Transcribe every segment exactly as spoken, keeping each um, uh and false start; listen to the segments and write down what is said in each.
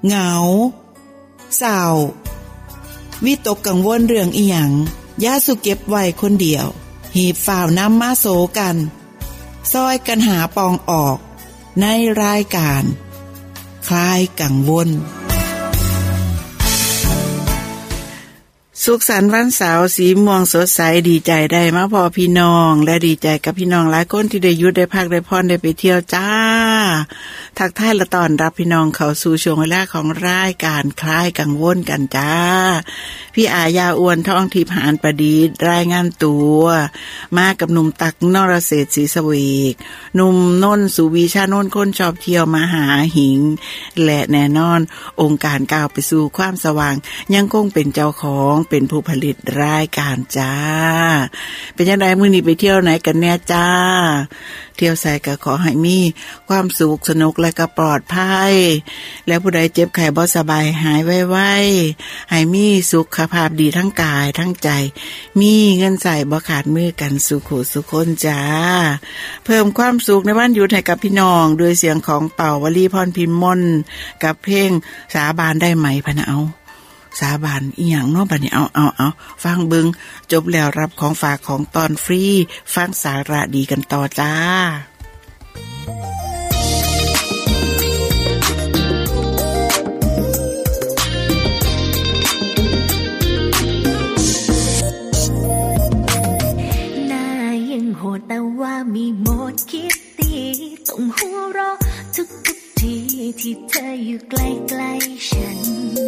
เหงาเศร้าวิตกกังวลเรื่องอีหยังอย่าสุเก็บไว้คนเดียวหีบฝ่าวนำมาโสกันซอยกันหาปองออกในรายการคลายกังวลสุขสันต์วันเสาร์สีม่วงสดใสดีใจได้มาพอพี่น้องและดีใจกับพี่น้องหลายคนที่ได้หยุดได้พักได้พรได้ไปเที่ยวจ้าทักทายและต้อนรับพี่น้องเข้าสู่ช่วงเวลาของรายการคลายกังวลกันจ้าพี่อายาอ้วนท้องทิพย์หานประดิษฐ์รายงานตัวมากับหนุ่มตักนรเศรษฐ์ศรีสวีกหนุ่มน้นสุวีชานนท์คนชอบเที่ยวมาหาหิงและแน่นอนองค์การก้าวไปสู่ความสว่างยังคงเป็นเจ้าของเป็นผู้ผลิตรายการจ้าเป็นจังได๋มื้อนี้ไปเที่ยวไหนกันแน่จ้าเที่ยวไสก็ขอให้มีความสุขสนุกและก็ปลอดภัยแล้วผู้ใดเจ็บไข้บ่สบายหายไวๆให้มีสุขภาพดีทั้งกายทั้งใจมีเงินใส่บ่ขาดมือกันสุขสุขคนจ้าเพิ่มความสุขในวันหยุดให้กับพี่น้องด้วยเสียงของเป่าวลีพรพิมพ์มนกับเพลงสาบานได้ไหมพะนะเอาสาบานอีหยังเนาะบัดนี้เอาเอาเอาฟังเบิ่งจบแล้วรับของฝากของตอนฟรีฟังสาระดีกันต่อจ้าน่ายังโหดแต่ว่ามีโหมดคิดดีต้องหัวเราะทุกๆทีที่เธออยู่ใกล้ๆฉัน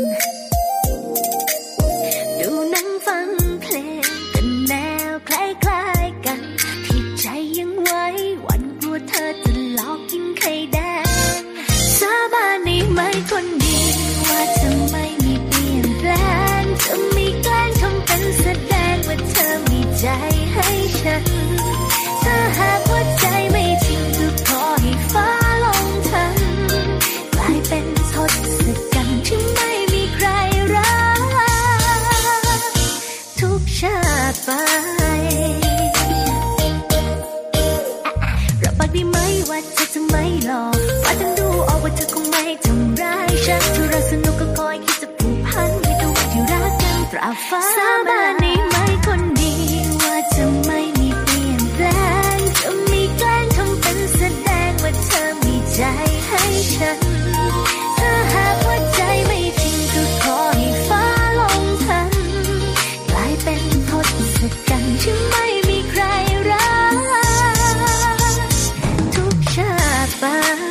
ดูหนังฟังเพลงกันแนวคล้ายๆกันที่ใจยังไว้วันกลัวเธอจะหลอกกินไข่แดงสาบานได้ไหมคนดีว่าจะไม่มีเปลี่ยนแปลงจะไม่แกล้งทำเป็นแสดงว่าเธอมีใจให้ฉันถ้าหากว่าใจไม่จริงก็ขอให้ฟ้าลงทันกลายเป็นทศกัณฐ์ที่ไม่มีใครรักทุกชาติไปรับปากได้ไหมว่าเธอจะไม่หลอกว่าฉันดูออกว่าเธอคงไม่ทำร้ายฉันถ้ารักสนุกก็คอยคิดจะผูกพันให้ตัวที่รักกันตราบฟ้าสาบานได้ไหมคนดีว่าจะไม่มีเปลี่ยนแปลงจะไม่แกล้งทำเป็นแสดงว่าเธอมีใจให้ฉันถ้าหากว่าใจไม่จริงก็ขอให้ฟ้าลงทันกลายเป็นทศกัณฐ์ที่ไม่มีใครรักทุกชาติไป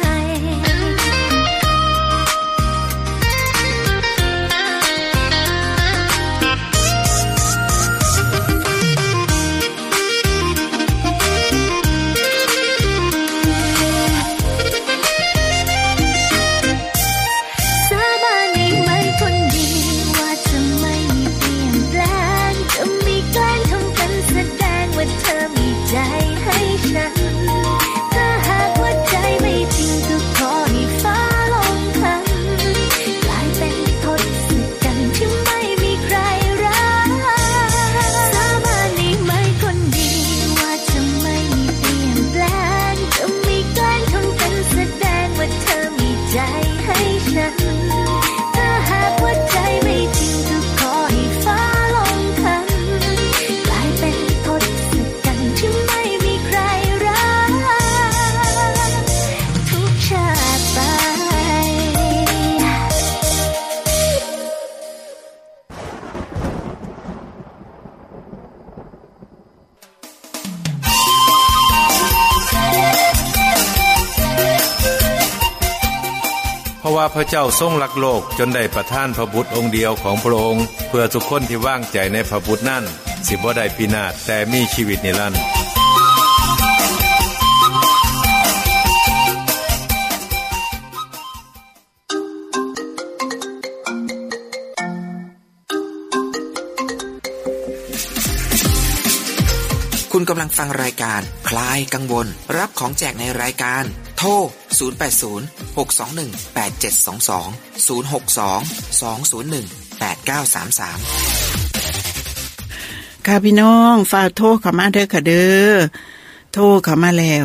เพราะว่าพระเจ้าทรงรักโลกจนได้ประทานพระบุตรองค์เดียวของพระองค์เพื่อทุกคนที่วางใจในพระบุตรนั้นสิบ่ได้พินาศแต่มีชีวิตนิรันดร์คุณกำลังฟังรายการคลายกังวลรับของแจกในรายการโทรศูนย์ แปด ศูนย์ หก สอง หนึ่ง แปด เจ็ด สอง สอง ศูนย์ หก สอง สอง ศูนย์ หนึ่ง แปด เก้า สาม สามค่ะพี่น้องฝากโทรเข้ามาเด้อค่ะเด้อโทรเข้ามาแล้ว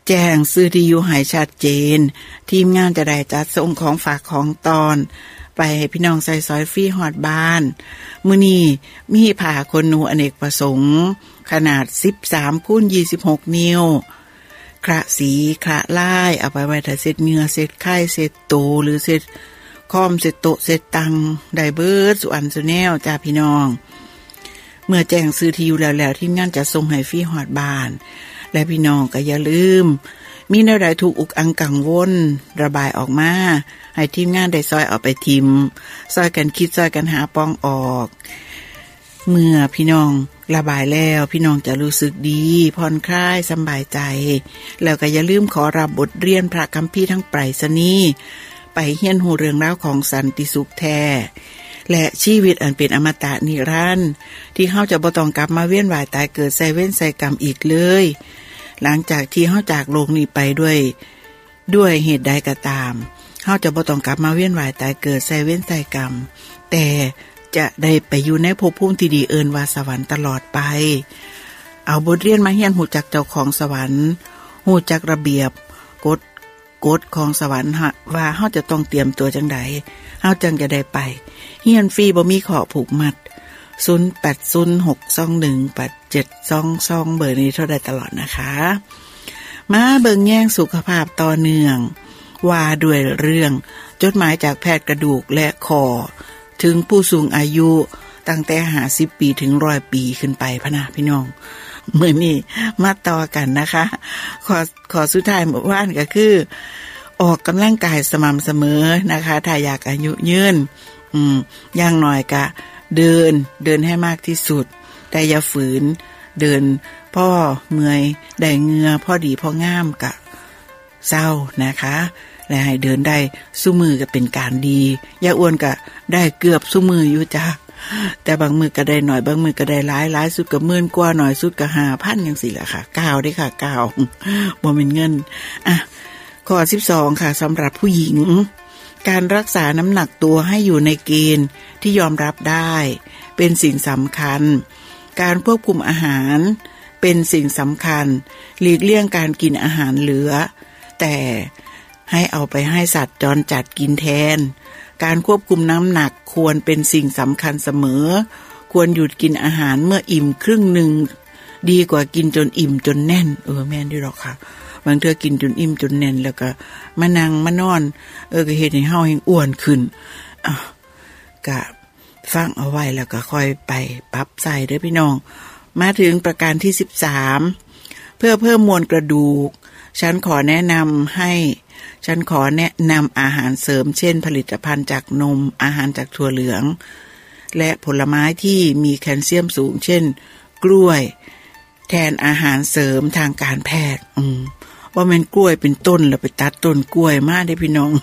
แจ้งซื้อที่อยู่ให้ชัดเจนทีมงานจะได้จัดส่งของฝากของตอนไปให้พี่น้องใส่ซอยฟรีฮอดบ้านมื้อนี้มีผ้าขนหนูอเนกประสงค์ขนาด สิบสามคูณยี่สิบหก นิ้วคระสีคระลายเอาไปไว้ถ้าเสร็จเนื้อเสร็จไข่เสร็จโตหรือเสร็จคอมเสร็จโตเสร็จตังได้เบิดสุอันสุแนวจ้าพี่น้องเมื่อแจ้งซื้อที่อยู่แล้วๆทีมงานจะส่งให้ฟรีฮอดบ้านและพี่น้องก็อย่าลืมมีแนวใดถูกอุกอังกังวลระบายออกมาให้ทีมงานได้ซอยเอาไปทิมซอยกันคิดซอยกันหาป้องออกเมื่อพี่น้องระบายแล้วพี่น้องจะรู้สึกดีผ่อนคลายสบายใจแล้วก็อย่าลืมขอรับบทเรียนพระคัมภีร์ทั้งไปรษณีย์ไปเฮียนหูเรื่องราวของสันติสุขแท้และชีวิตอันเป็นอมตะนิรันดร์ที่เฮาจะบ่ต้องกลับมาเวียนว่ายตายเกิดใส่เว้นใส่กรรมอีกเลยหลังจากที่เฮาจากโลกนี้ไปด้วยด้วยเหตุใดก็ตามเฮาจะบ่ต้องกลับมาเวียนว่ายตายเกิดใส่เว้นใส่กรรมแต่จะได้ไปอยู่ในภพภูมิที่ดีเอิ้นว่าสวรรค์ตลอดไปเอาบทเรียนมาเรียนรู้จักเจ้าของสวรรค์รู้จักระเบียบกฎกฎของสวรรค์ว่าเฮาจะต้องเตรียมตัวจังได๋เฮาจังจะได้ไปเรียนฟรีบ่มีข้อผูกมัดศูนย์ แปด ศูนย์ หก สอง หนึ่ง แปด เจ็ด สอง สองเบอร์นี้เท่าได้ตลอดนะคะมาเบิ่งแย่งสุขภาพต่อเนื่องว่าด้วยเรื่องจดหมายจากแพทย์กระดูกและคอถึงผู้สูงอายุตั้งแต่ห้าสิบปีถึงหนึ่งร้อยปีขึ้นไปพะนะพี่น้องมื้อนี้มาต่อกันนะคะขอขอสุดท้ายเมื่อวานก็คือออกกำลังกายสม่ำเสมอนะคะถ้าอยากอายุยืนอืมอย่างน้อยก็เดินเดินให้มากที่สุดแต่อย่าฝืนเดินพ่อเมื่อยได้เหงื่อพอดีพองามกะเศร้านะคะและให้เดินได้ซุมือก็เป็นการดีอย่าอ้วนก็ได้เกือบซุมืออยู่จ้ะแต่บางมือก็ได้หน่อยบางมือก็ได้หลายหลายสุดก็หมื่นกว่าหน่อยสุดก็ ห้าพัน จังซี่ล่ะค่ะเก้าได้ค่ะเก้าบ่แม่นเงินอ่ะข้อสิบสองค่ะสำหรับผู้หญิงการรักษาน้ำหนักตัวให้อยู่ในเกณฑ์ที่ยอมรับได้เป็นสิ่งสำคัญการควบคุมอาหารเป็นสิ่งสำคัญหลีกเลี่ยงการกินอาหารเหลือแต่ให้เอาไปให้สัตว์จรจัดกินแทนการควบคุมน้ำหนักควรเป็นสิ่งสำคัญเสมอควรหยุดกินอาหารเมื่ออิ่มครึ่งหนึ่งดีกว่ากินจนอิ่มจนแน่นเออแม่นดีหรอกค่ะบางเทื่อกินจนอิ่มจนแน่นแล้วก็มานั่งมานอนเออก็เฮ็ดให้เฮาแฮงอ้วนขึ้นอ่ะก็ฟังเอาไว้แล้วก็ค่อยไปปรับใส่เด้อพี่น้องมาถึงประการที่สิบสามเพื่อเพิ่มมวลกระดูกฉันขอแนะนำให้ฉันขอแนะนำอาหารเสริมเช่นผลิตภัณฑ์จากนมอาหารจากถั่วเหลืองและผลไม้ที่มีแคลเซียมสูงเช่นกล้วยแทนอาหารเสริมทางการแพทย์อืมว่าแม่นกล้วยเป็นต้นแล้วไปตัดต้นกล้วยมาได้พี่น้อง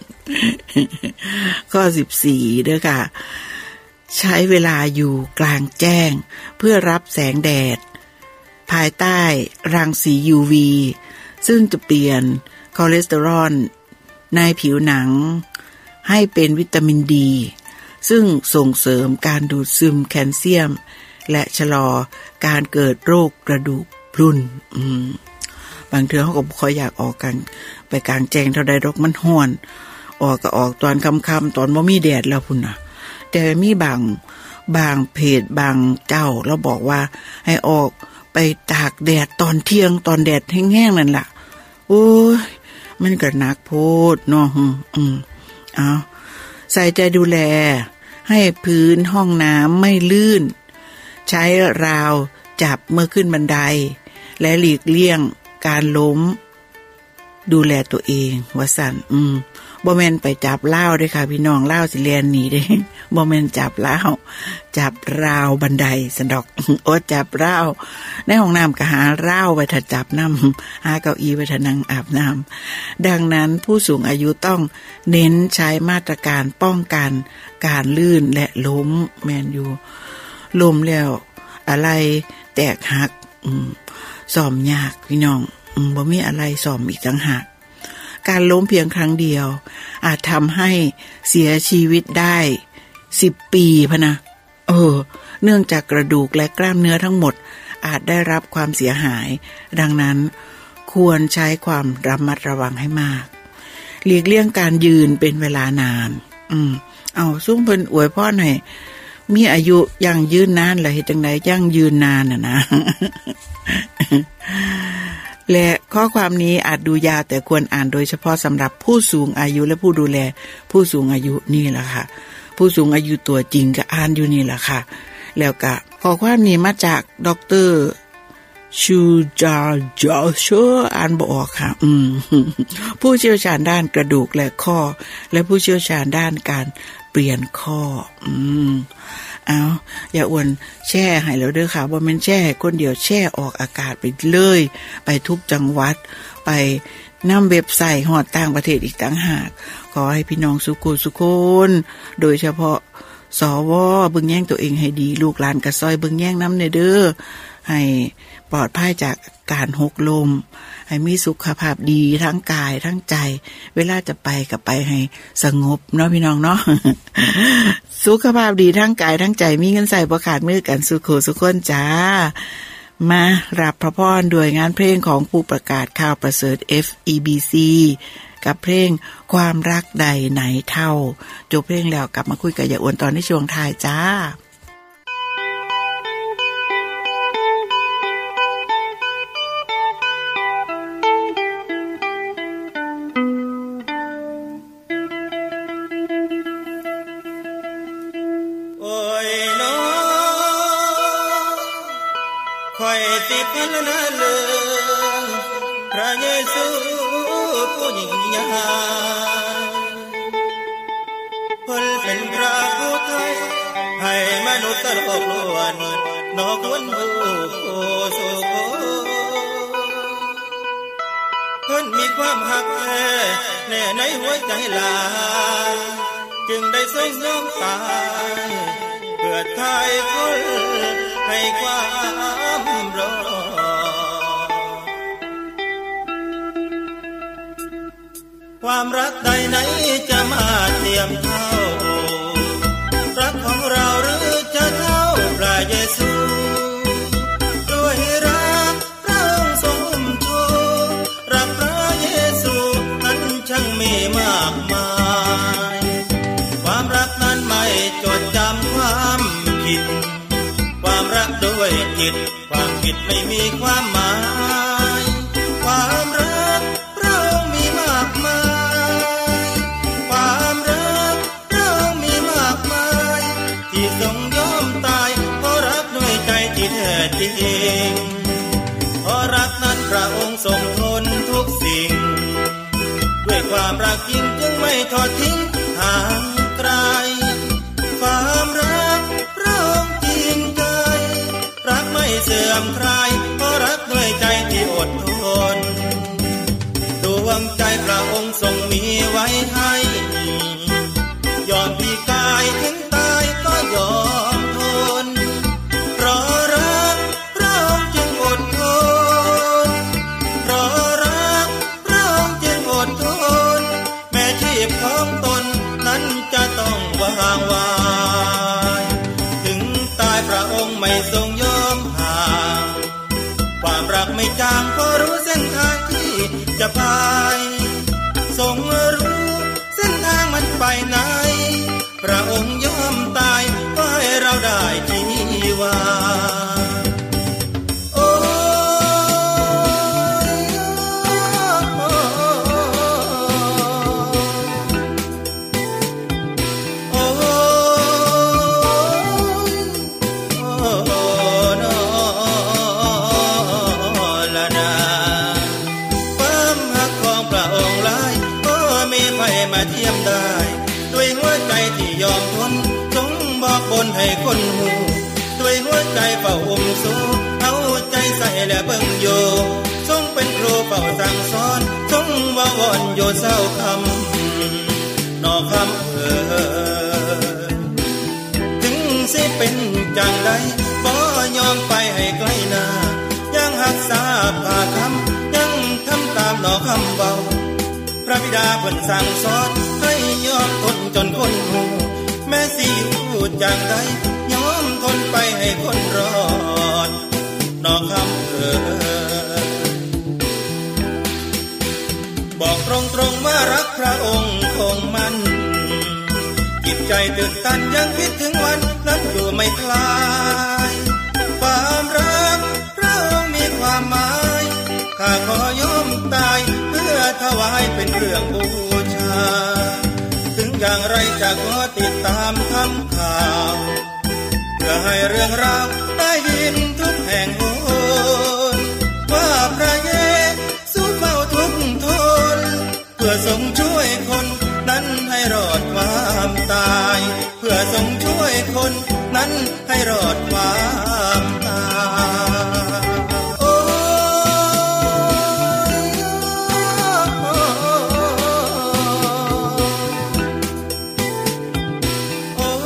ข้อสิบสี่เด้อค่ะใช้เวลาอยู่กลางแจ้งเพื่อรับแสงแดดภายใต้รังสี ยู วี ซึ่งจะเปลี่ยนคอเลสเตอรอลในผิวหนังให้เป็นวิตามินดีซึ่งส่งเสริมการดูดซึมแคลเซียมและชะลอการเกิดโรคกระดูกพรุนอืมบางเทื่อเขาก็บ่ค่อยอยากออกกันไปกลางแจ้งเท่าใดดอกมันร้อนออกก็ออกตอนค่ำๆตอนบ่มีแดดแล้วพุ่นน่ะแต่มีบางบางเพจบางเจ้าแล้วบอกว่าให้ออกไปตากแดดตอนเที่ยงตอนแดดแห้งๆนั่นล่ะโอ้ยมันก็หนักโพดเนาะอืมเอาใส่ใจดูแลให้พื้นห้องน้ำไม่ลื่นใช้ราวจับเมื่อขึ้นบันไดและหลีกเลี่ยงการล้มดูแลตัวเองว่าสั่นอืมบ่แม่นไปจับเหล้าเด้อค่ะพี่น้องเหล้าสิแล่นหนีเด้บ่แม่นจับเหล้าจับราวบันไดซั่นดอกโอ้จับราวในห้องน้ำก็หาราวไว้ถ้าจับน้ำหาเก้าอี้ไว้ถ้านั่งอาบน้ำดังนั้นผู้สูงอายุต้องเน้นใช้มาตรการป้องกันการลื่นและล้มแม่นอยู่ล้มแล้วอะไรแตกหักอืมซ่อมยากพี่น้องอืมบ่มีอะไรซ่อมอีกต่างหากการล้มเพียงครั้งเดียวอาจทำให้เสียชีวิตได้สิบปีพะนะเออเนื่องจากกระดูกและกล้ามเนื้อทั้งหมดอาจได้รับความเสียหายดังนั้นควรใช้ความระมัดระวังให้มากหลีกเลี่ยงการยืนเป็นเวลานานอืมเอาซุ่มเพิ่นอวยพรให้มีอายุยั่งยืนนานล่ะเฮ็ดจังได๋ยั่งยืนนานน่ะนะ และข้อความนี้อาจดูยาวแต่ควรอ่านโดยเฉพาะสำหรับผู้สูงอายุและผู้ดูแลผู้สูงอายุนี่ล่ะค่ะผู้สูงอายุตัวจริงก็อ่านอยู่นี่ล่ะค่ะแล้วก็ข้อความนี้มาจากดร.ชูจาจอชอ่านบ่ออกค่ะอืมผู้เชี่ยวชาญด้านกระดูกและข้อและผู้เชี่ยวชาญด้านการเปลี่ยนข้ออืมเอาอย่าอ้วนแช่ให้แล้วเด้อค่ะบ่แม่นแช่คนเดียวแช่ออกอากาศไปเลยไปทุกจังหวัดไปนำเว็บไซต์ฮอดต่างประเทศอีกต่างหากขอให้พี่น้องสุขสุขคนโดยเฉพาะสวเบิ่งแย่งตัวเองให้ดีลูกหลานก็ซอยเบิ่งแย่งนำเด้อให้ปลอดภัยจากการหกลมให้มีสุขภาพดีทั้งกายทั้งใจเวลาจะไปก็ไปให้สงบเนาะพี่น้องเนาะ สุขภาพดีทั้งกายทั้งใจมีเงินใส่บ่ขาดมือกันสุขสุขคนจ้ามารับพระพรด้วยงานเพลงของผู้ประกาศข่าวประเสริฐ เอฟ อี บี ซี กับเพลงความรักใดไหนเท่าจบเพลงแล้วกลับมาคุยกับอย่าอ้วนตอนในช่วงท้ายจ้าพระเยซูผู้ยิ่งใหญ่เพิ่นเป็นพระผู้ไทยให้มนุษย์ตลบล้วนนอกวนผู้สุขเพิ่นมีความหักแท้แน่ในหัวใจหลายจึงได้ทรงยอมตายเพื่อไทยคนให้ความรอดความรักใดไหนจะมาเทียมเท่ารักของเราหรือจะเท่าพระเยซูด้วยรักพระองค์ทรงอุ้มชูรักพระเยซูนั้นช่างมีมากมายความรักนั้นไม่จดจำความผิดความรักด้วยจิตความผิดไม่มีความหมายความรักพระองค์มีมากมายความรักพระองค์มีมากมายที่ทรงยอมตายเพราะรักด้วยใจที่แท้จริงเพราะรักนั้นพระองค์ทรงทนทุกสิ่งด้วยความรักจริงจึงไม่ทอดทิ้งห่างไกลความรักพระองค์จริงใจรักไม่เสื่อมคลายเพราะรักด้วยใจที่อดทนดวงใจพระองค์ทรงมีไว้ให้ยอมพิกายถึงตายก็ยอมทนเพราะรักพระองค์จึงอดทนเพราะรักพระองค์จึงอดทนแม้ชีพของตนนั้นจะต้องวางวายถึงตายพระองค์ไม่ทรงยอมห่างความรักไม่จางเพราะรู้เส้นทางที่จะไปทรงรู้เส้นทางมันไปไหนพระองค์ยอมตายเพื่อให้เราได้ชีวาโอ้โอ้โอ้โนละนาความหักของพระองค์หลายก็มีไผมาเทียมได้ด้วยหัวใจที่ยอมทนจงบอกบนให้คนหูด้วยหัวใจเฝ้าอุ้มสู้เอาใจใส่และเบิ่งอยู่ทรงเป็นครูเฝ้าสั่งสอนทรงว่าวอนอยู่เศร้าคำนอคำเอ่ยถึงสิเป็นจังใดบ่ยอมไปให้ไกลหน้ายังรักษาภาคำยังทำตามนอคำเบาพระบิดาเพิ่นสั่งสอนให้ยอมทนจนคนหูแม้สิอยู่จังใดยอมทนไปให้คนรอดนอคำเอ่ยตื่นตันยังคิดถึงวันนั้นอยู่ไม่คลายความรักพระองค์มีความหมายข้าขอยอมตายเพื่อถวายเป็นเครื่องบูชาถึงอย่างไรจะขอติดตามทำข่าวเพื่อให้เรื่องราวได้ยินทุกแห่งหนว่าพระเยซูเฝ้าทุกทนเพื่อทรงช่วยคนนั้นให้รอดความตายเพื่อทรงช่วยคนนั้นให้รอดความตายโอ้โอ้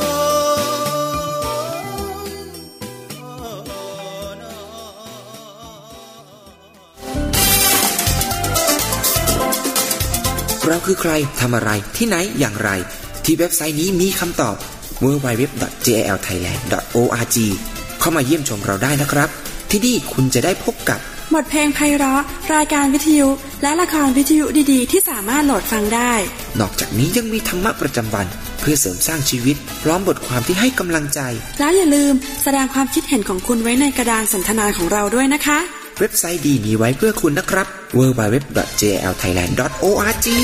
เราคือใครทำอะไรที่ไหนอย่างไรที่เว็บไซต์นี้มีคำตอบ ดับเบิลยู ดับเบิลยู ดับเบิลยู ดอท เจ แอล ไทยแลนด์ ดอท โอ อาร์ จี เข้ามาเยี่ยมชมเราได้นะครับที่นี่คุณจะได้พบกับบทเพลงไพเราะรายการวิทยุและละครวิทยุดีๆที่สามารถโหลดฟังได้นอกจากนี้ยังมีธรรมะประจำวันเพื่อเสริมสร้างชีวิตพร้อมบทความที่ให้กำลังใจแล้วอย่าลืมแสดงความคิดเห็นของคุณไว้ในกระดานสนทนาของเราด้วยนะคะเว็บไซต์ดีมีไว้เพื่อคุณนะครับ ดับเบิลยู ดับเบิลยู ดับเบิลยู ดอท เจ แอล ไทยแลนด์ ดอท โอ อาร์ จี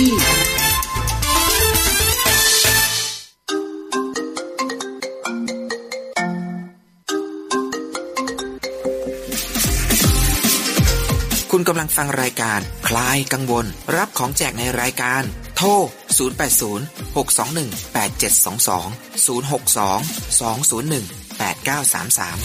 คุณกำลังฟังรายการคลายกังวลรับของแจกในรายการโทรศูนย์ แปด ศูนย์ หก สอง หนึ่ง แปด เจ็ด สอง สอง ศูนย์ หก สอง สอง ศูนย์ หนึ่ง แปด เก้า สาม สาม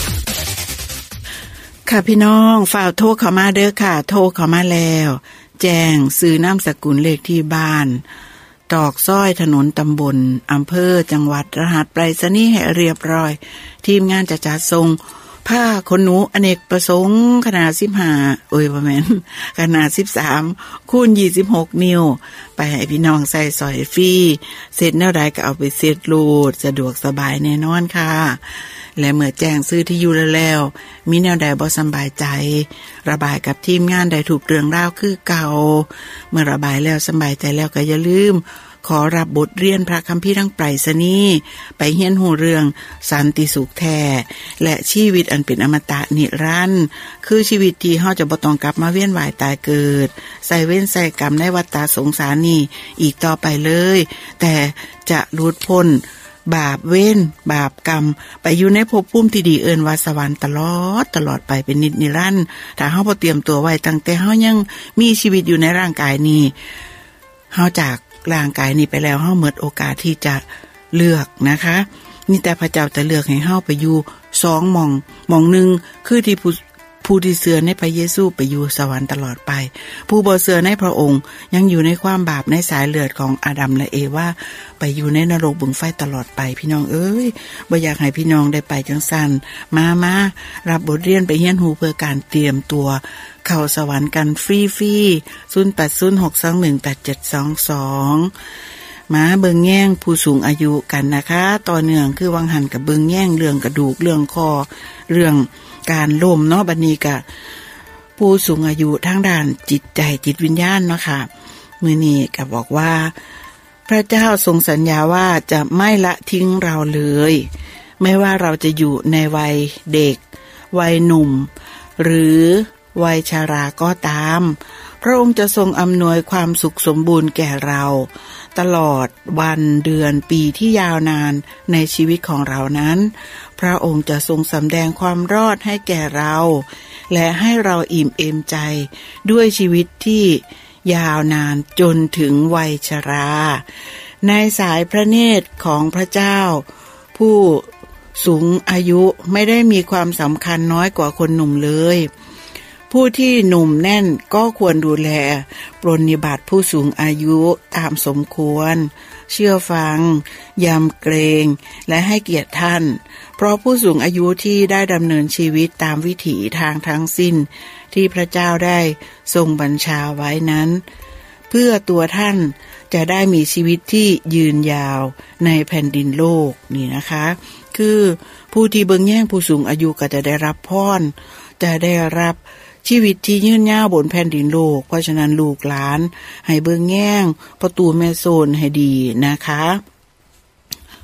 ค่ะพี่น้องฝากโทรเข้ามาเด้อค่ะโทรเข้ามาแล้วแจ้งซื้อนามสกุลเลขที่บ้านตอกซ้อยถนนตำบลอำเภอจังหวัดรหัสไปรษณีย์ให้เรียบร้อยทีมงานจะจัดส่งผ้าขนหนูอเนกประสงค์ขนาดสิบห้าโอ้ยบ่แม่นขนาดสิบสามคูณยี่สิบหกนิ้วไปให้พี่น้องใส่สอยฟรีเสร็จแนวใดก็เอาไปเสร็จรูดสะดวกสบายแน่นอนค่ะและเมื่อแจ้งซื้อที่อยู่แล้วมีแนวใดบ่สบายใจระบายกับทีมงานได้ถูกเรื่องราวคือเก่าเมื่อระบายแล้วสบายใจแล้วก็อย่าลืมขอรับบทเรียนพระคัมภีร์ทางไปรษณีย์ไปเรียนรู้เรื่องสันติสุขแท้และชีวิตอันเป็นอมตะนิรันดร์คือชีวิตที่เฮาจะบ่ต้องกลับมาเวียนว่ายตายเกิดใส่เวรใส่กรรมในวัฏสงสารนี้อีกต่อไปเลยแต่จะหลุดพ้นบาปเวรบาปกรรมไปอยู่ในภพภูมิที่ดีเอิ้นว่าสวรรค์ตลอดตลอดไปเป็นนิจนิรันดร์ถ้าเฮาบ่เตรียมตัวไว้ตั้งแต่เฮายังมีชีวิตอยู่ในร่างกายนี้เฮาจากร่างกายนี้ไปแล้วเฮาหมดโอกาสที่จะเลือกนะคะนี่แต่พระเจ้าจะเลือกให้เฮาไปอยู่สองหม่องหม่องนึงคือที่ผู้ผู้ที่เชื่อในพระเยซูไปอยู่สวรรค์ตลอดไปผู้บ่เชื่อในพระองค์ยังอยู่ในความบาปในสายเลือดของอาดัมและเอวาไปอยู่ในนรกบึงไฟตลอดไปพี่น้องเอ้ยบ่อยากให้พี่น้องได้ไปจังซั่นมามารับบทเรียนไปเรียนรู้เพื่อการเตรียมตัวเข้าสวรรค์กันฟรีๆศูนย์ แปด ศูนย์ หก สอง หนึ่ง แปด เจ็ด สอง สองมาเบิ่งแย่งผู้สูงอายุกันนะคะต่อเนื่องคือวังหันกับเบิ่งแย่งเรื่องกระดูกเรื่องคอเรื่องการล้มเนาะบัดนี้ก็ผู้สูงอายุทางด้านจิตใจจิตวิญญาณเนาะค่ะมื้อนี้ก็บอกว่าพระเจ้าทรงสัญญาว่าจะไม่ละทิ้งเราเลยไม่ว่าเราจะอยู่ในวัยเด็กวัยหนุ่มหรือวัยชราก็ตามพระองค์จะทรงอำนวยความสุขสมบูรณ์แก่เราตลอดวันเดือนปีที่ยาวนานในชีวิตของเรานั้นพระองค์จะทรงสำแดงความรอดให้แก่เราและให้เราอิ่มเอมใจด้วยชีวิตที่ยาวนานจนถึงวัยชราในสายพระเนตรของพระเจ้าผู้สูงอายุไม่ได้มีความสำคัญน้อยกว่าคนหนุ่มเลยผู้ที่หนุ่มแน่นก็ควรดูแลปรนนิบัติผู้สูงอายุตามสมควรเชื่อฟังยำเกรงและให้เกียรติท่านเพราะผู้สูงอายุที่ได้ดำเนินชีวิตตามวิถีทางทั้งสิ้นที่พระเจ้าได้ทรงบัญชาไว้นั้นเพื่อตัวท่านจะได้มีชีวิตที่ยืนยาวในแผ่นดินโลกนี่นะคะคือผู้ที่เบิ่งแย่งผู้สูงอายุก็จะได้รับพรจะได้รับชีวิตที่ยืนยาวบนแผ่นดินโลกเพราะฉะนั้นลูกหลานให้เบิ่งแย่งประตูแม่โซนให้ดีนะคะ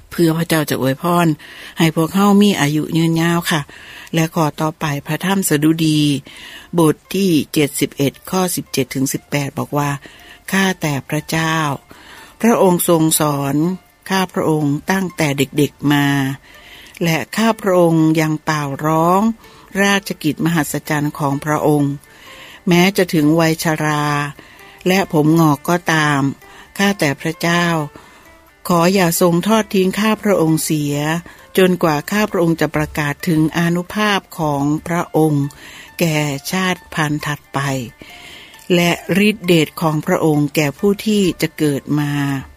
เพื่อพระเจ้าจะอวยพรให้พวกเฮามีอายุยืนยาวค่ะและข้อต่อไปพระธรรมสดุดีบทที่เจ็ดสิบเอ็ดข้อสิบเจ็ดถึงสิบแปดบอกว่าข้าแต่พระเจ้าพระองค์ทรงสอนข้าพระองค์ตั้งแต่เด็กๆมาและข้าพระองค์ยังเป่าร้องราชกิจมหัศจรรย์ของพระองค์แม้จะถึงวัยชราและผมงอกก็ตามข้าแต่พระเจ้าขออย่าทรงทอดทิ้งข้าพระองค์เสียจนกว่าข้าพระองค์จะประกาศถึงอานุภาพของพระองค์แก่ชาติพันธุ์ถัดไปและฤทธิเดชของพระองค์แก่ผู้ที่จะเกิดมา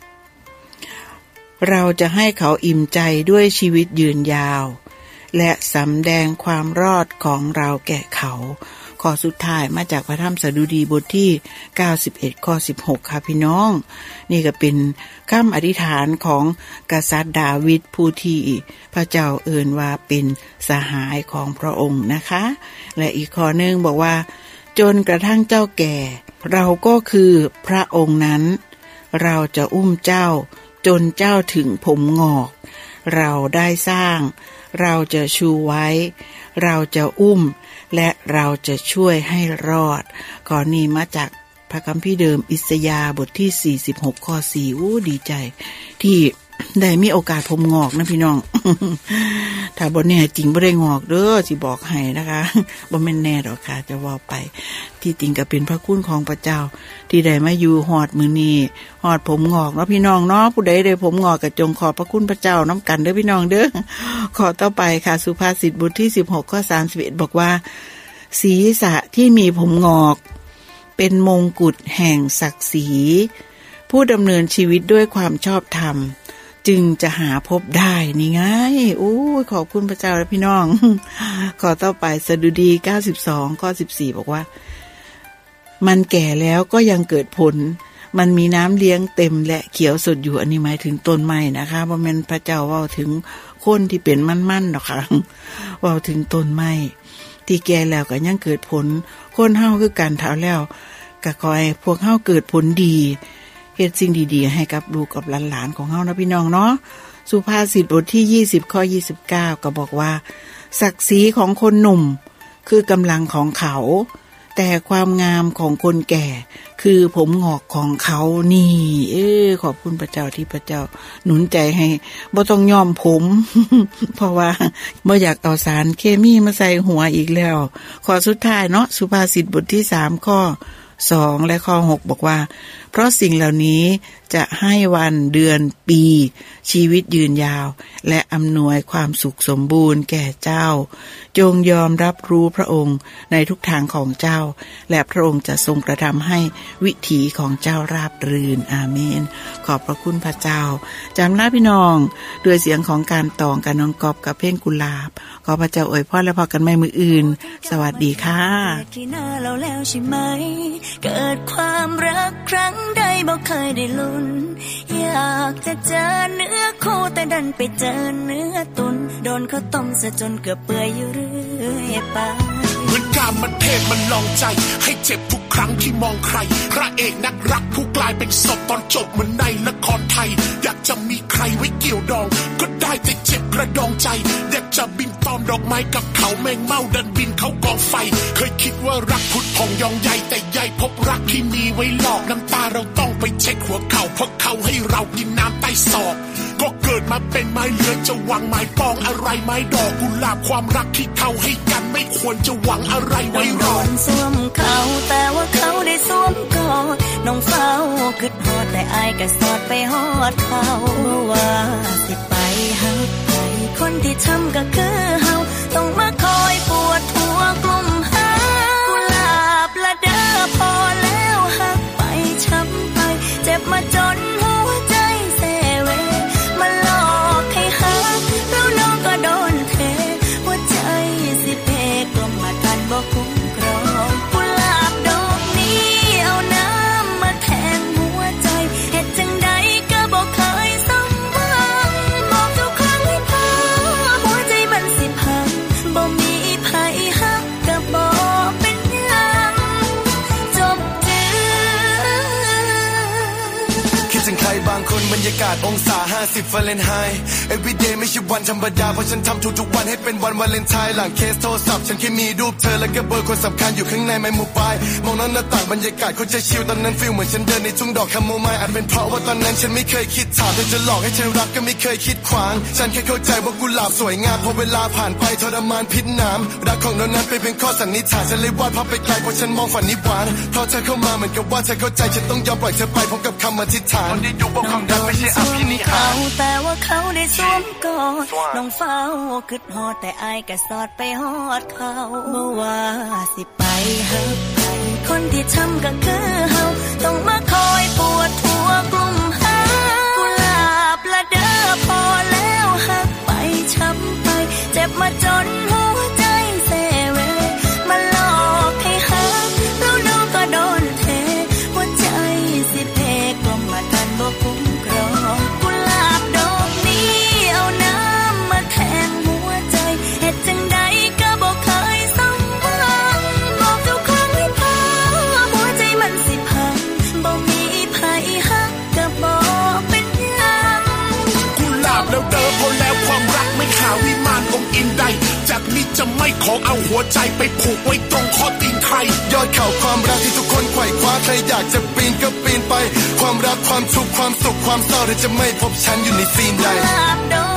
เราจะให้เขาอิ่มใจด้วยชีวิตยืนยาวและสำแดงความรอดของเราแก่เขาข้อสุดท้ายมาจากพระธรรมสดุดีบทที่เก้าสิบเอ็ดข้อสิบหกค่ะพี่น้องนี่ก็เป็นคำอธิษฐานของกษัตริย์ดาวิดผู้ที่พระเจ้าเอ่ยว่าเป็นสหายของพระองค์นะคะและอีกข้อนึงบอกว่าจนกระทั่งเจ้าแก่เราก็คือพระองค์นั้นเราจะอุ้มเจ้าจนเจ้าถึงผมงอกเราได้สร้างเราจะชูไว้เราจะอุ้มและเราจะช่วยให้รอดข้อนี้มาจากพระคัมภีร์เดิมอิสยาห์บทที่สี่สิบหกข้อสี่อู้ดีใจที่ได้มีโอกาสผมงอกนะพี่น้อง ถ้าบ่แน่จริงบ่ได้งอกเด้อสิบอกให้นะคะบ่แม่นแน่ดอกค่ะจะว่าไปที่จริงก็เป็นพระคุณของพระเจ้าที่ได้มาอยู่ฮอดมื้อนี้ฮอดผมงอกเนาะพี่น้องเนาะผู้ใดได้ผมงอกก็จงขอบพระคุณพระเจ้านำกันเด้อพี่น้องเด้อขอต่อไปค่ะสุภาษิตบทที่สิบหกข้อสามสิบเอ็ดบอกว่าศีรษะที่มีผมงอกเป็นมงกุฎแห่งศักดิ์ศรีผู้ดำเนินชีวิตด้วยความชอบธรรมจึงจะหาพบได้นี่ไงโอ้ยขอบคุณพระเจ้าและพี่น้องขอต่อไปสดุดีเก้าสิบสองข้อสิบสี่บอกว่ามันแก่แล้วก็ยังเกิดผลมันมีน้ำเลี้ยงเต็มและเขียวสดอยู่อันนี้หมายถึงต้นไม้นะคะบ่แม่นพระเจ้าเว้าถึงคนที่เป็นมั่นๆหรอกค่ะเว้าถึงต้นไม้ที่แก่แล้วก็ยังเกิดผลคนเฮาคือกันเฒ่าแล้วก็ขอให้พวกเฮาเกิดผลดีเฮ็ดสิ่งดีๆให้กับลูกกับหลานๆของเฮานะพี่น้องเนาะสุภาษิตบทที่ยี่สิบข้อยี่สิบเก้าก็บอกว่าศักดิ์ศรีของคนหนุ่มคือกำลังของเขาแต่ความงามของคนแก่คือผมงอกของเขานี่เออขอบคุณพระเจ้าที่พระเจ้าหนุนใจให้บ่ต้องยอมผม เพราะว่าบ่อยากเอาสารเคมีมาใส่หัวอีกแล้วข้อสุดท้ายเนาะสุภาษิตบทที่สามข้อสองและข้อหกบอกว่าเพราะสิ่งเหล่านี้จะให้วันเดือนปีชีวิตยืนยาวและอำนวยความสุขสมบูรณ์แก่เจ้าจงยอมรับรู้พระองค์ในทุกทางของเจ้าและพระองค์จะทรงกระทำให้วิถีของเจ้าราบรื่นอาเมนขอบพระคุณพระเจ้าจำลาพี่น้องด้วยเสียงของการตองกับน้องกอบกับเพลงกุหลาบขอพระเจ้าอวยพรและพอกันใหม่มื้ออื่นสวัสดีค่ะที่หน้าเราแล้วใช่ไหมเกิดความรักครั้งใดบ่เคยได้ลุ้นอยากจะเจอเนื้อคู่แต่ดันไปเจอเนื้อตุนโดนเขาต้มซะจนเกือบเปื่อยอยู่เรื่อยไปเหมือนกามมันเทพมันลองใจให้เจ็บทุกครั้งที่มองใครพระเอกนักรักผู้กลายเป็นศพตอนจบเหมือนในละครไทยอยากจะมีใครไว้เกี่ยวดองก็ได้แต่เจ็บกระดองใจอยากจะบินตอมดอกไม้กับเขาแมงเม่าดันบินเข้ากองไฟเคยคิดว่ารักพุดพองยองใหญ่แต่ใหญ่พบรักที่มีไว้หลอกน้ำตาเราต้องไปเช็ดหัวเข่าเพราะเขาให้เรากินน้ำใต้ศอกก็เกิดมาเป็นไม้เลื้อยจะหวังไม้ปองอะไรไม้ดอกกุหลาบความรักที่เขาให้กันไม่ควรจะหวังอะไรไว้รอสวมเขาแต่ว่าเขาได้สวมกอดน้องเฝ้าคิดฮอดแต่อายก็สอดไปฮอดเขาว่าสิไปหักไปคนที่ทำก็คือเฮาต้องมาคอยปวดหัวกลุ่มหากุหลาบละเด้อพอแล้วหักไปช้ำไปเจ็บมาจนหัวใจเซเวมาหลอกให้หักแล้วน้องก็โดนเทหัวใจสิเพกลมมาทันบ่คุ้มครองกุหลาบดอกนี้เอาน้ำมาแทงหัวใจเฮ็ดจังใดก็บ่เคยสมหวังบอกทุกครั้งให้พอหัวใจมันสบรรยากาศองศาห้าสิบฟาเรนไฮต์ Everyday ไม่ใช่วันธรรมดาเพราะฉันทำทุกๆวันให้เป็นวันวาเลนไทน์หลังเคสโทรศัพท์ฉันแค่มีรูปเธอและก็เบอร์คนสำคัญอยู่ข้างในไมโมบายมองน้องหน้าต่างบรรยากาศเขาจะชิลตอนนั้นฟีลเหมือนฉันเดินในทุ่งดอกคาโมไมล์อาจเป็นเพราะว่าตอนนั้นฉันไม่เคยคิดถามเธอจะหลอกให้ฉันรักก็ไม่เคยคิดขวางฉันแค่เข้าใจว่ากุหลาบสวยงามพอเวลาผ่านไปทรมานพิษน้ำรักของน้องนั้นเป็นเพียงข้อสันนิษฐานฉันเลยวาดภาพไปไกลเพราะฉันมองฝันนิพพานเพราะเธอเข้ามาเหมือนกับว่าเธอเข้าใจฉันต้องยอมปล่อยเธอไปพร้อมกับคำอธิษฐานคนที่ดูบอกคำดังไม่ใช่อภินิหารแต่ว่าเขาได้สวมกอดน้องเฝ้าคิดฮอดแต่อายก็สอดไปฮอดเขาบ่ว่าสิไปหักไปคนที่ทำก็คือเฮาต้องมาคอยปวดหัวกลุ่มหากุหลาบละเด้อพอแล้วหักไปช้ำไปเจ็บมาจนหัวใจเสเวมาหลอกให้หักแล้วน้องก็โดนเทหัวใจสิเพก็มาทันบ่คุ้มครองกุหลาบดอกนี้เอาน้ำมาแทงหัวใจเฮ็ดจังใดก็บ่เคยสมหวังบอกทุกครั้งให้พอหัวใจมันสิพังบ่มีไผหักก็บ่เป็นหยังกุหลาบแล้วเด้อพอแล้วความรักไม่หาวิมานองค์อินใดจากนี้จะไม่ขอเอาหัวใจไปผูกไว้ตรงข้อตีนใครยอดเขาความรักที่ทุกคนไขว่คว้าใครอยากจะปีนก็ปีนไปความรักความทุกข์ความสุขความเศร้าเธอจะไม่พบฉันอยู่ในซีนใด